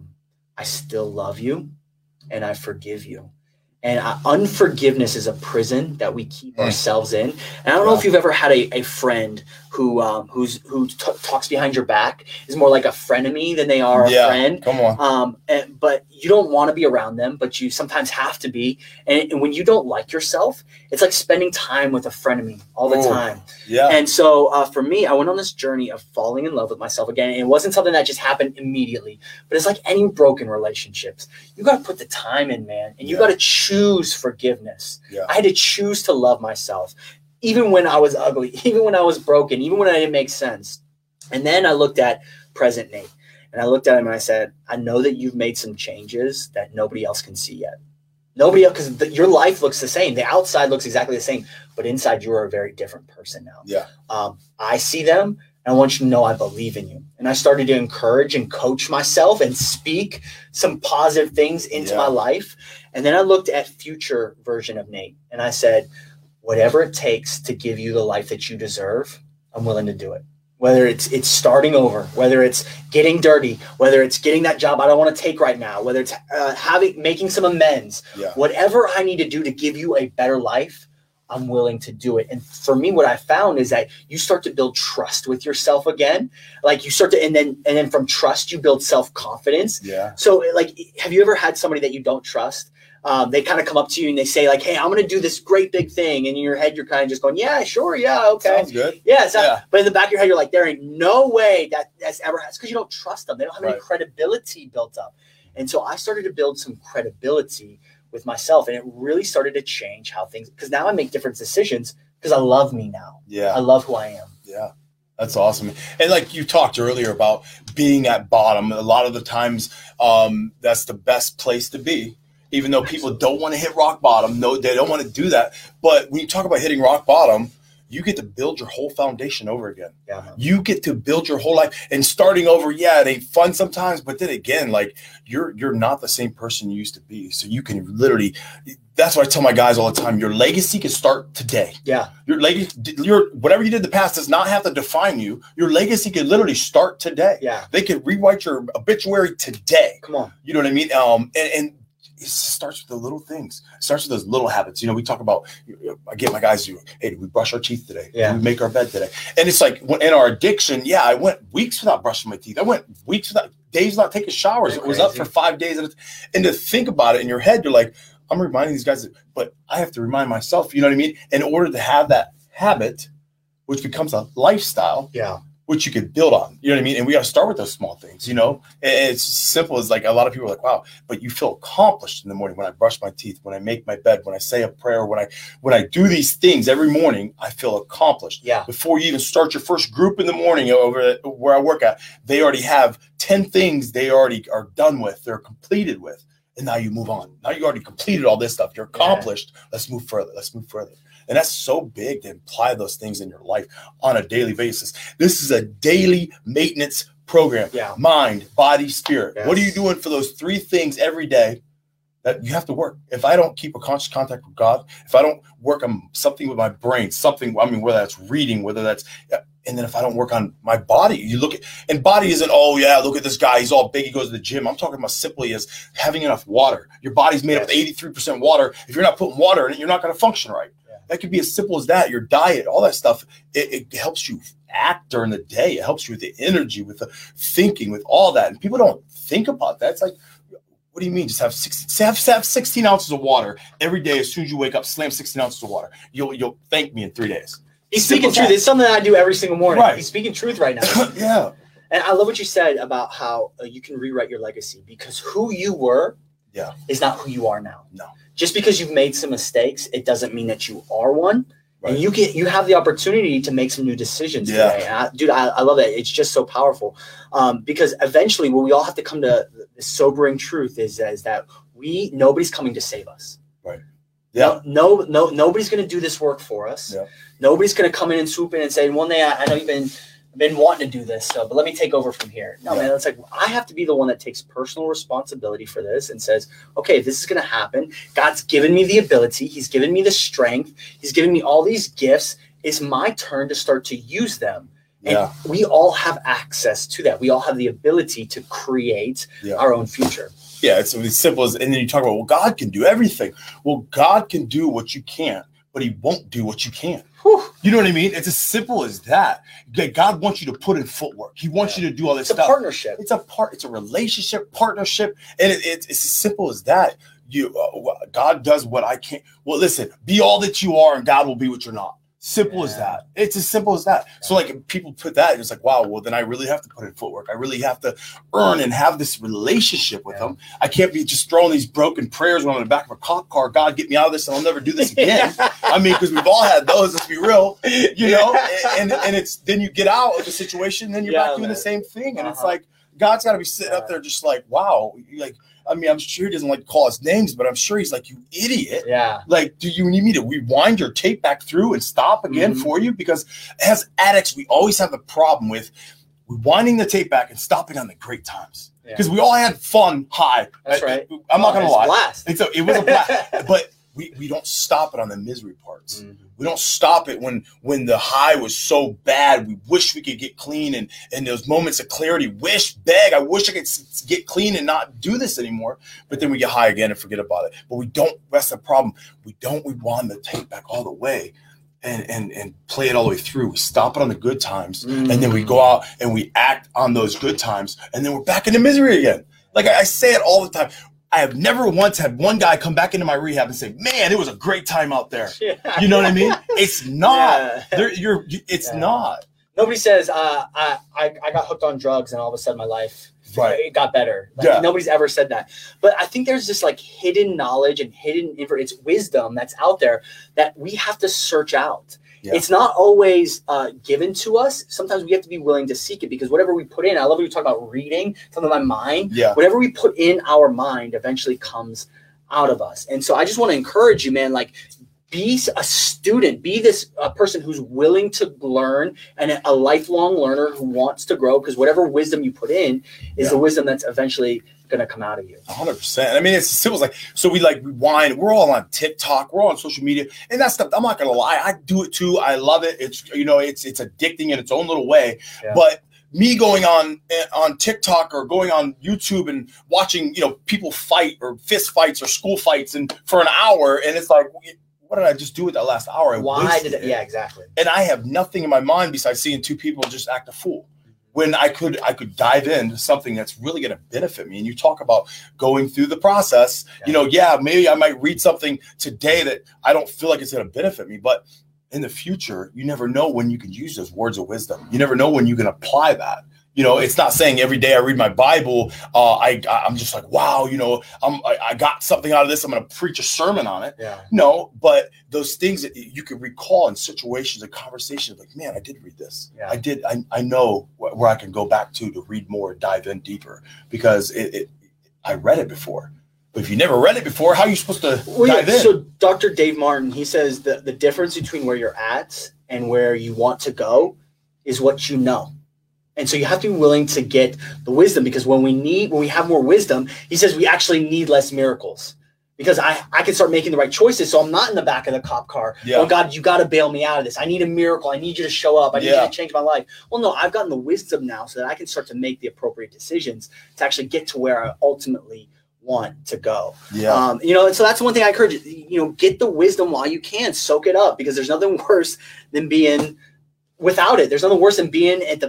Speaker 2: I still love you and I forgive you. And unforgiveness is a prison that we keep ourselves in. And I don't know if you've ever had a friend who talks behind your back, is more like a frenemy than they are a friend. Come on. But you don't want to be around them, but you sometimes have to be. And when you don't like yourself, it's like spending time with a frenemy all the time. Yeah. And so for me, I went on this journey of falling in love with myself again. And it wasn't something that just happened immediately, but it's like any broken relationships. You got to put the time in, man. And you got to choose forgiveness. Yeah. I had to choose to love myself, even when I was ugly, even when I was broken, even when I didn't make sense. And then I looked at present Nate, and I looked at him and I said, I know that you've made some changes that nobody else can see yet. Nobody else, because your life looks the same. The outside looks exactly the same, but inside you are a very different person now. Yeah. I see them, and I want you to know I believe in you. And I started to encourage and coach myself and speak some positive things into my life. And then I looked at future version of Nate, and I said, whatever it takes to give you the life that you deserve, I'm willing to do it. Whether it's starting over, whether it's getting dirty, whether it's getting that job I don't want to take right now, whether it's making some amends, whatever I need to do to give you a better life, I'm willing to do it. And for me, what I found is that you start to build trust with yourself again. Like you start to, and then from trust, you build self-confidence. Yeah. So like, have you ever had somebody that you don't trust? they kind of come up to you and they say like, hey, I'm going to do this great big thing. And in your head, you're kind of just going, yeah, sure. Yeah. Okay.
Speaker 1: Sounds good.
Speaker 2: Yeah. But in the back of your head, you're like, there ain't no way that's ever happened, because you don't trust them. They don't have any credibility built up. And so I started to build some credibility with myself, and it really started to change how things, because now I make different decisions because I love me now.
Speaker 1: Yeah.
Speaker 2: I love who I am.
Speaker 1: Yeah. That's awesome. And like you talked earlier about being at bottom, a lot of the times that's the best place to be, even though people don't want to hit rock bottom. No, they don't want to do that. But when you talk about hitting rock bottom, you get to build your whole foundation over again. Yeah. You get to build your whole life, and starting over. Yeah, it ain't fun sometimes, but then again, like you're not the same person you used to be. So you can literally, that's what I tell my guys all the time. Your legacy can start today. Yeah. Your legacy, whatever you did in the past does not have to define you. Your legacy can literally start today. Yeah. They can rewrite your obituary today. Come on. You know what I mean? And it starts with the little things. It starts with those little habits. We talk about, I get my guys, hey, did we brush our teeth today? Yeah. Did we make our bed today? And it's like in our addiction, I went weeks without brushing my teeth. I went weeks without, days without taking showers. It was up for 5 days. And to think about it in your head, you're like, I'm reminding these guys, but I have to remind myself, you know what I mean? In order to have that habit, which becomes a lifestyle. Yeah. Which you could build on, you know what I mean? And we got to start with those small things, And it's simple as like, a lot of people are like, wow, but you feel accomplished in the morning when I brush my teeth, when I make my bed, when I say a prayer, when I do these things every morning, I feel accomplished. Yeah. Before you even start your first group in the morning over where I work at, they already have 10 things they already are done with, they're completed with. And now you move on. Now you already completed all this stuff. You're accomplished. Yeah. Let's move further. And that's so big to apply those things in your life on a daily basis. This is a daily maintenance program. Yeah. Mind, body, spirit. Yes. What are you doing for those 3 things every day that you have to work? If I don't keep a conscious contact with God, if I don't work on something with my brain, whether that's reading, whether that's, and then if I don't work on my body, you look at, and body isn't, look at this guy, he's all big, he goes to the gym. I'm talking about simply as having enough water. Your body's made up of 83% water. If you're not putting water in it, you're not going to function right. That could be as simple as that. Your diet, all that stuff, it helps you act during the day. It helps you with the energy, with the thinking, with all that. And people don't think about that. It's like, what do you mean? Just have 16 ounces of water every day. As soon as you wake up, slam 16 ounces of water. You'll thank me in 3 days.
Speaker 2: He's speaking truth. It's something that I do every single morning. Right. He's speaking truth right now. Yeah. And I love what you said about how you can rewrite your legacy, because who you were is not who you are now. No. Just because you've made some mistakes, it doesn't mean that you are one. Right. And you have the opportunity to make some new decisions today. And I love that. It's just so powerful. Because eventually what we all have to come to the sobering truth is that nobody's coming to save us. Right. Yeah. No, nobody's going to do this work for us. Yeah. Nobody's going to come in and swoop in and say, one day I know you've been wanting to do this, but let me take over from here. No, man, it's like I have to be the one that takes personal responsibility for this and says, okay, this is going to happen. God's given me the ability. He's given me the strength. He's given me all these gifts. It's my turn to start to use them. And we all have access to that. We all have the ability to create our own future.
Speaker 1: Yeah, it's as simple as, and then you talk about, well, God can do everything. Well, God can do what you can't, but he won't do what you can. Whew. You know what I mean? It's as simple as that. God wants you to put in footwork. He wants you to do all this stuff.
Speaker 2: It's a partnership.
Speaker 1: It's a relationship, partnership. And it's as simple as that. God does what I can't. Well, listen, be all that you are and God will be what you're not. Simple as that. It's as simple as that. So like people put that, it's like, wow, well then I really have to put in footwork. I really have to earn and have this relationship with him. I can't be just throwing these broken prayers when I'm in the back of a cop car. God, get me out of this and I'll never do this again. I mean, because we've all had those, let's be real, and it's, then you get out of the situation and then you're back doing the same thing. And it's like, God's got to be sitting up there just like, wow, like, I mean, I'm sure he doesn't like to call us names, but I'm sure he's like, you idiot. Yeah. Like, do you need me to rewind your tape back through and stop again for you? Because as addicts, we always have the problem with rewinding the tape back and stopping on the great times. Because we all had fun high.
Speaker 2: That's right.
Speaker 1: I'm not going to lie.
Speaker 2: Blast.
Speaker 1: It was a blast. But we don't stop it on the misery parts. We don't stop it when the high was so bad. We wish we could get clean, and those moments of clarity, beg, I wish I could get clean and not do this anymore. But then we get high again and forget about it. But we don't, that's the problem. We rewind the tape back all the way and play it all the way through. We stop it on the good times, and then we go out and we act on those good times, and then we're back into misery again. Like I say it all the time. I have never once had one guy come back into my rehab and say, "Man, it was a great time out there."
Speaker 2: Yeah.
Speaker 1: You know what I mean? It's not.
Speaker 2: Yeah.
Speaker 1: It's not.
Speaker 2: Nobody says I got hooked on drugs and all of a sudden my life it got better. Like, nobody's ever said that. But I think there's this like hidden knowledge and hidden it's wisdom that's out there that we have to search out. Yeah. It's not always given to us. Sometimes we have to be willing to seek it, because whatever we put in, I love when you talk about reading, something in my mind.
Speaker 1: Yeah.
Speaker 2: Whatever we put in our mind eventually comes out of us. And so I just want to encourage you, man, like be a student, be this person who's willing to learn and a lifelong learner who wants to grow, because whatever wisdom you put in is the wisdom that's eventually going to come out of you.
Speaker 1: 100%. I mean, it's simple. Like, so we like rewind. We're all on TikTok. We're all on social media, and that stuff. I'm not gonna lie. I do it too. I love it. It's it's addicting in its own little way. Yeah. But me going on TikTok or going on YouTube and watching people fight or fist fights or school fights and for an hour, and it's like, what did I just do with that last hour?
Speaker 2: Why did it? Yeah, exactly.
Speaker 1: And I have nothing in my mind besides seeing two people just act a fool. When I could dive into something that's really going to benefit me. And you talk about going through the process, maybe I might read something today that I don't feel like it's going to benefit me, but in the future, you never know when you can use those words of wisdom. You never know when you can apply that. It's not saying every day I read my Bible, I'm just like, wow, I got something out of this. I'm going to preach a sermon on it.
Speaker 2: Yeah.
Speaker 1: No, but those things that you can recall in situations and conversations, like, man, I did read this. Yeah. I did. I know where I can go back to read more, dive in deeper, because I read it before. But if you never read it before, how are you supposed to dive in?
Speaker 2: So Dr. Dave Martin, he says that the difference between where you're at and where you want to go is what you know. And so you have to be willing to get the wisdom, because when we have more wisdom, he says we actually need less miracles, because I can start making the right choices. So I'm not in the back of the cop car. Yeah. Oh God, you got to bail me out of this. I need a miracle. I need you to show up. I need you to change my life. Well, no, I've gotten the wisdom now so that I can start to make the appropriate decisions to actually get to where I ultimately want to go. Yeah. And so that's one thing I encourage you, get the wisdom while you can, soak it up, because there's nothing worse than being without it. There's nothing worse than being at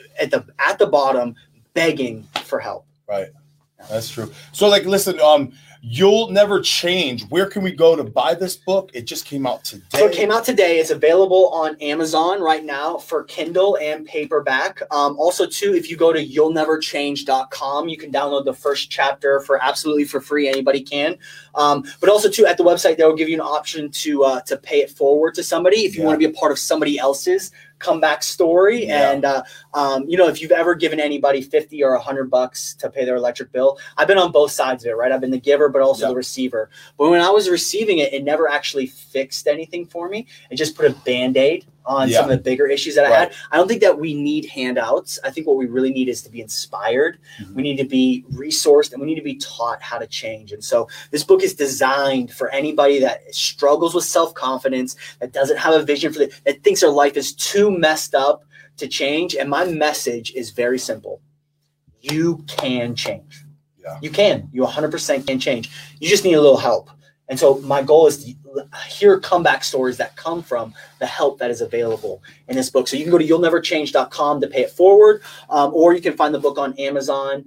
Speaker 2: the bottom begging for help.
Speaker 1: Right. That's true. So like, listen, You'll Never Change. Where can we go to buy this book? It just came out today.
Speaker 2: So it came out today. It's available on Amazon right now for Kindle and paperback. Also, too, if you go to you'llneverchange.com, you can download the first chapter for absolutely for free. Anybody can. But also, too, at the website, they will give you an option to pay it forward to somebody if you want to be a part of somebody else's comeback story. Yeah. And if you've ever given anybody $50 or $100 to pay their electric bill, I've been on both sides of it, right? I've been the giver, but also the receiver. But when I was receiving it, it never actually fixed anything for me. It just put a Band-Aid on some of the bigger issues that I had. I don't think that we need handouts. I think what we really need is to be inspired. Mm-hmm. We need to be resourced, and we need to be taught how to change. And so this book is designed for anybody that struggles with self-confidence, that doesn't have a vision that thinks their life is too messed up to change. And my message is very simple. You can change. Yeah. You can. You 100% can change. You just need a little help. And so my goal is to hear comeback stories that come from the help that is available in this book. So you can go to you'llneverchange.com to pay it forward, or you can find the book on Amazon.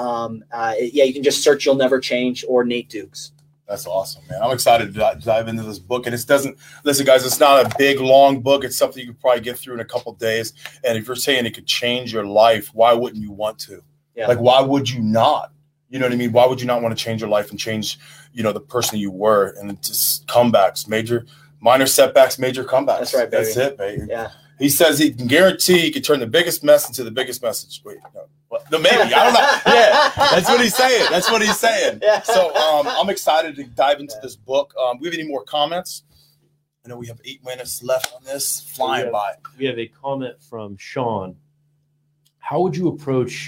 Speaker 2: You can just search You'll Never Change or Nate Dukes.
Speaker 1: That's awesome, man. I'm excited to dive into this book. And listen, guys, it's not a big, long book. It's something you could probably get through in a couple of days. And if you're saying it could change your life, why wouldn't you want to? Yeah. Like, why would you not? You know what I mean? Why would you not want to change your life and change, the person you were? And just comebacks, minor setbacks, major comebacks.
Speaker 2: That's right, baby.
Speaker 1: That's it, baby.
Speaker 2: Yeah.
Speaker 1: He says he can guarantee he can turn the biggest mess into the biggest message. Wait, no, maybe. I don't know. Yeah, that's what he's saying. Yeah. So I'm excited to dive into this book. We have any more comments? I know we have 8 minutes left on this. Flying by.
Speaker 4: We have a comment from Sean. How would your approach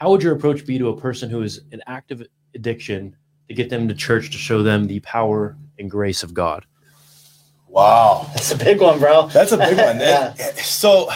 Speaker 4: be to a person who is in active addiction to get them to church to show them the power and grace of God?
Speaker 1: Wow.
Speaker 2: That's a big one, bro.
Speaker 1: That's a big one. Yeah. So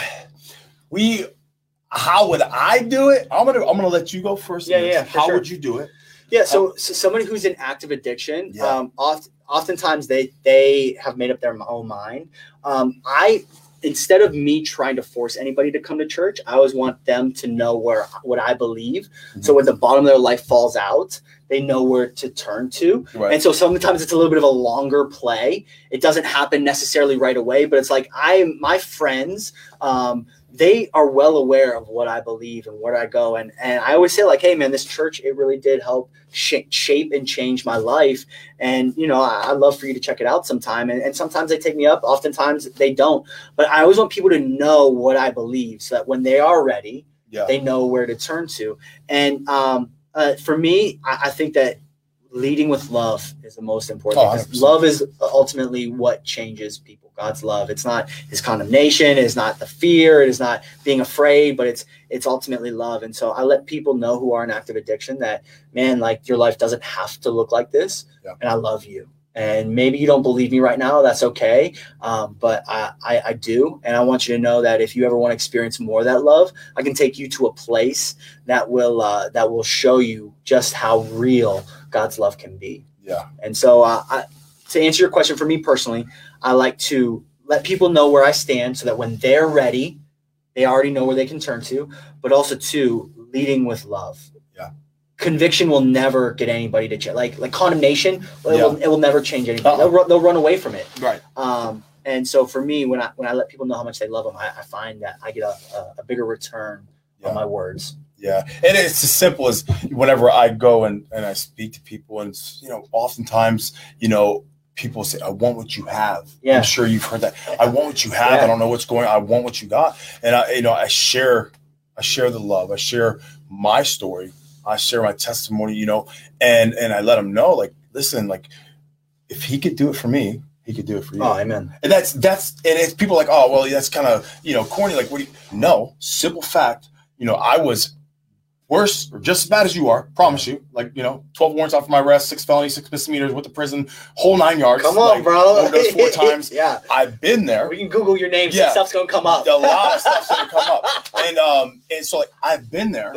Speaker 1: how would I do it? I'm gonna let you go first.
Speaker 2: Yeah.
Speaker 1: How would you do it?
Speaker 2: Yeah. So somebody who's in active addiction, oftentimes they have made up their own mind. instead of me trying to force anybody to come to church, I always want them to know what I believe. Mm-hmm. So when the bottom of their life falls out, they know where to turn to. Right. And so sometimes it's a little bit of a longer play. It doesn't happen necessarily right away, but it's like my friends, they are well aware of what I believe and where I go. And I always say, like, hey, man, this church, it really did help shape and change my life. And, you know, I'd love for you to check it out sometime. And sometimes they take me up. Oftentimes they don't. But I always want people to know what I believe so that when they are ready, they know where to turn to. And for me, I think that leading with love is the most important thing. Love is ultimately what changes people. God's love. It's not his condemnation. It is not the fear. It is not being afraid, but it's ultimately love. And so I let people know who are in active addiction that, man, like, your life doesn't have to look like this. Yeah. And I love you. And maybe you don't believe me right now. That's okay. But I do. And I want you to know that if you ever want to experience more of that love, I can take you to a place that will show you just how real God's love can be. Yeah. And so to answer your question, for me personally, I like to let people know where I stand so that when they're ready, they already know where they can turn to, but also leading with love. Yeah. Conviction will never get anybody to change. Like condemnation, it will never change anything. They'll run away from it. Right. And so for me, when I let people know how much they love them, I find that I get a bigger return on my words.
Speaker 1: Yeah. And it's as simple as whenever I go and I speak to people, and, you know, oftentimes, you know, people say, I want what you have. Yeah. I'm sure you've heard that. I want what you have. Yeah. I don't know what's going on. I want what you got. And I share the love. I share my story. I share my testimony, you know, and I let them know, like, listen, like, if he could do it for me, he could do it for you.
Speaker 2: Oh, amen.
Speaker 1: And and it's people like, oh, well, that's kind of, you know, corny. Like, no, simple fact, you know, I was worse or just as bad as you are, promise you. Like, you know, 12 warrants out for my arrest, 6 felonies, 6 misdemeanors, with the prison, whole 9 yards.
Speaker 2: Come on, bro.
Speaker 1: Those 4 times.
Speaker 2: Yeah.
Speaker 1: I've been there.
Speaker 2: We can Google your name. Some stuff's going to come up.
Speaker 1: A lot of stuff's going to come up. And so, like, I've been there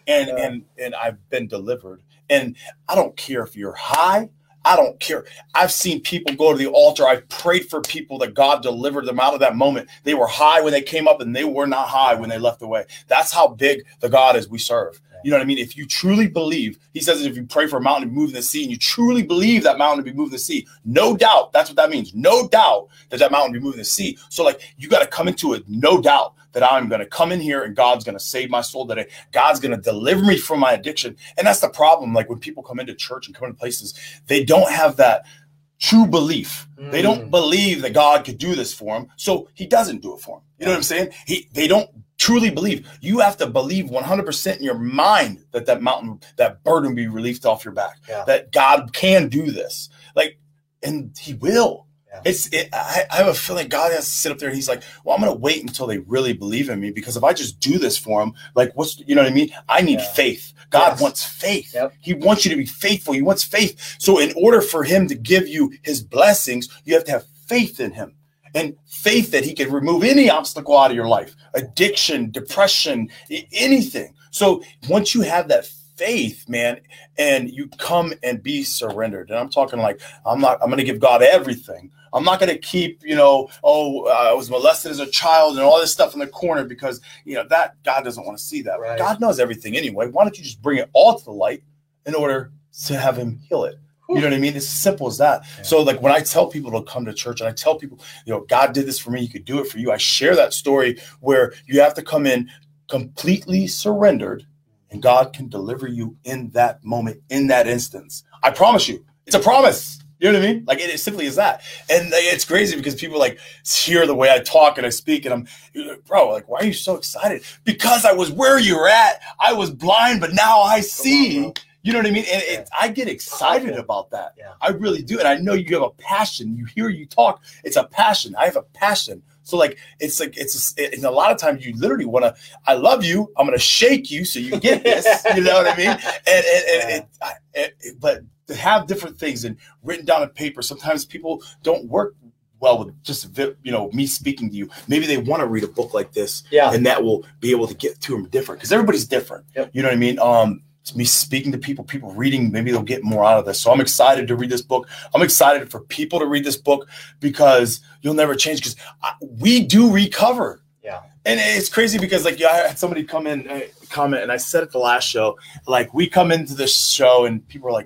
Speaker 1: and I've been delivered. And I don't care if you're high. I don't care. I've seen people go to the altar. I've prayed for people that God delivered them out of that moment. They were high when they came up, and they were not high when they left away. That's how big the God is we serve. You know what I mean? If you truly believe, he says, if you pray for a mountain to move in the sea, and you truly believe that mountain to be moved in the sea, no doubt, that's what that means. No doubt that mountain be moved in the sea. So, like, you got to come into it, no doubt that I'm going to come in here and God's going to save my soul today. God's going to deliver me from my addiction. And that's the problem. Like, when people come into church and come into places, they don't have that true belief. They don't believe that God could do this for them. So he doesn't do it for them. You know what I'm saying? They don't truly believe. You have to believe 100% in your mind that mountain, that burden be relieved off your back, that God can do this. Like, and he will. I have a feeling God has to sit up there and he's like, well, I'm going to wait until they really believe in me, because if I just do this for them, like, you know what I mean? I need faith. God wants faith. Yep. He wants you to be faithful. He wants faith. So in order for him to give you his blessings, you have to have faith in him, and faith that he can remove any obstacle out of your life, addiction, depression, anything. So once you have that faith, man, and you come and be surrendered, and I'm talking like, I'm going to give God everything. I'm not going to keep, you know, I was molested as a child and all this stuff in the corner, because, you know, that God doesn't want to see that. Right. God knows everything anyway. Why don't you just bring it all to the light in order to have him heal it? You know what I mean? It's as simple as that. Yeah. So, like, when I tell people to come to church, and I tell people, you know, God did this for me, he could do it for you, I share that story where you have to come in completely surrendered, and God can deliver you in that moment, in that instance. I promise you. It's a promise. You know what I mean? Like, it is simply as that. And it's crazy because people, like, hear the way I talk and I speak, and you're like, bro, like, why are you so excited? Because I was where you're at. I was blind, but now I see. You know what I mean? And I get excited about that. Yeah. I really do. And I know you have a passion. You hear you talk. It's a passion. I have a passion. So, like, and a lot of times you literally want to, I love you. I'm going to shake you so you get this. You know what I mean? But to have different things and written down on paper, sometimes people don't work well with just, you know, me speaking to you. Maybe they want to read a book like this, and that will be able to get to them different, because everybody's different. Yep. You know what I mean? It's me speaking to people reading, maybe they'll get more out of this. So I'm excited to read this book. I'm excited for people to read this book because you'll never change, because we do recover.
Speaker 2: Yeah.
Speaker 1: And it's crazy because like, I had somebody come in, comment, and I said at the last show, like we come into this show and people are like,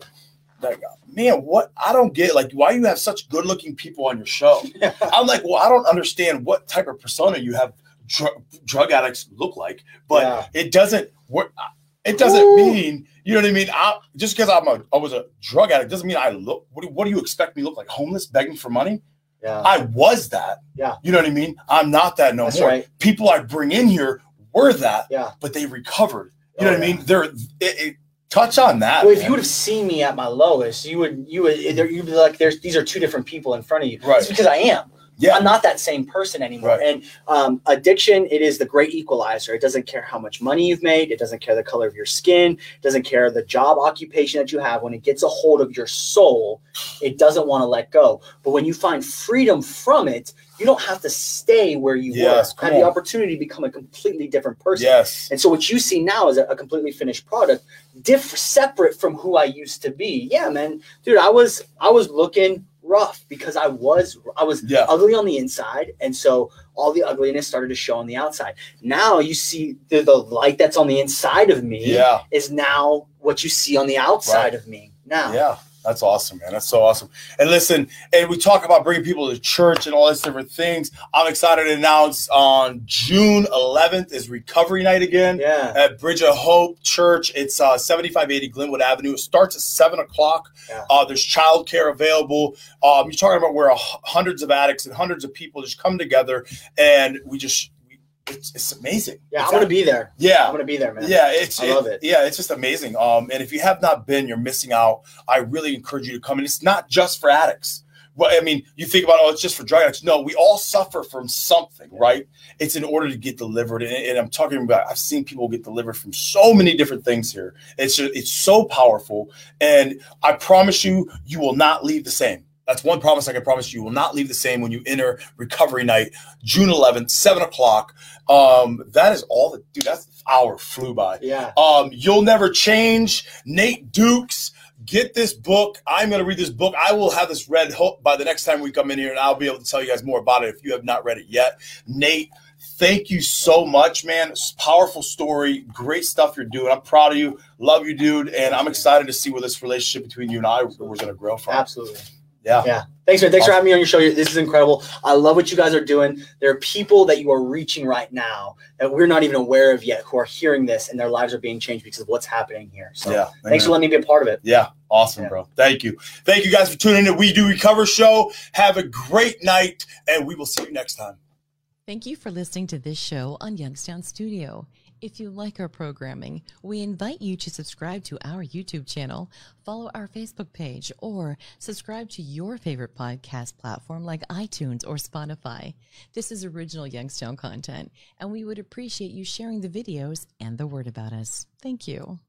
Speaker 1: man, what? I don't get, like, why you have such good looking people on your show? I'm like, well, I don't understand what type of persona you have drug addicts look like, but it doesn't work. It doesn't mean, you know what I mean? Just because I was a drug addict doesn't mean I look, what do you expect me to look like? Homeless, begging for money? Yeah. I was that. Yeah. You know what I mean? I'm not that no more. Right. People I bring in here were that, but they recovered. You know what I mean? Touch on that.
Speaker 2: Well, if you would have seen me at my lowest, you'd be like, these are two different people in front of you.
Speaker 1: Right.
Speaker 2: It's because I am. Yeah. I'm not that same person anymore. Right. And addiction, it is the great equalizer. It doesn't care how much money you've made. It doesn't care the color of your skin. It doesn't care the job occupation that you have. When it gets a hold of your soul, it doesn't want to let go. But when you find freedom from it, you don't have to stay where you were. Have the opportunity to become a completely different person.
Speaker 1: Yes.
Speaker 2: And so what you see now is a completely finished product, separate from who I used to be. Yeah, man. Dude, I was looking rough because I was ugly on the inside, and so all the ugliness started to show on the outside. Now you see the light that's on the inside of me is now what you see on the outside of me now.
Speaker 1: Yeah, that's awesome, man. That's so awesome. And listen, and we talk about bringing people to church and all these different things. I'm excited to announce on June 11th is Recovery Night again at Bridge of Hope Church. It's 7580 Glenwood Avenue. It starts at 7 o'clock. There's childcare available. You're talking about where hundreds of addicts and hundreds of people just come together, and it's amazing.
Speaker 2: Yeah, I'm going to be there.
Speaker 1: Yeah.
Speaker 2: I'm going to be there, man.
Speaker 1: Yeah,
Speaker 2: I love it.
Speaker 1: Yeah, it's just amazing. And if you have not been, you're missing out. I really encourage you to come. And it's not just for addicts. Well, I mean, you think about, it's just for drug addicts. No, we all suffer from something, right? It's in order to get delivered. And I'm talking about, I've seen people get delivered from so many different things here. It's so powerful. And I promise you, you will not leave the same. That's one promise I can promise you. You will not leave the same when you enter Recovery Night, June 11th, 7 o'clock. That is all dude, that's the hour flew by.
Speaker 2: Yeah.
Speaker 1: You'll Never Change, Nate Dukes. Get this book. I'm going to read this book. I will have this read by the next time we come in here, and I'll be able to tell you guys more about it if you have not read it yet. Nate, thank you so much, man. It's a powerful story. Great stuff you're doing. I'm proud of you. Love you, dude. And I'm excited to see where this relationship between you and I was going to grow from.
Speaker 2: Absolutely.
Speaker 1: Yeah.
Speaker 2: Thanks, man. Thanks for having me on your show. This is incredible. I love what you guys are doing. There are people that you are reaching right now that we're not even aware of yet who are hearing this, and their lives are being changed because of what's happening here. So thanks for letting me be a part of it.
Speaker 1: Yeah. Awesome, bro. Thank you. Thank you guys for tuning in to We Do Recover show. Have a great night, and we will see you next time.
Speaker 6: Thank you for listening to this show on Youngstown Studio. If you like our programming, we invite you to subscribe to our YouTube channel, follow our Facebook page, or subscribe to your favorite podcast platform like iTunes or Spotify. This is original Youngstown content, and we would appreciate you sharing the videos and the word about us. Thank you.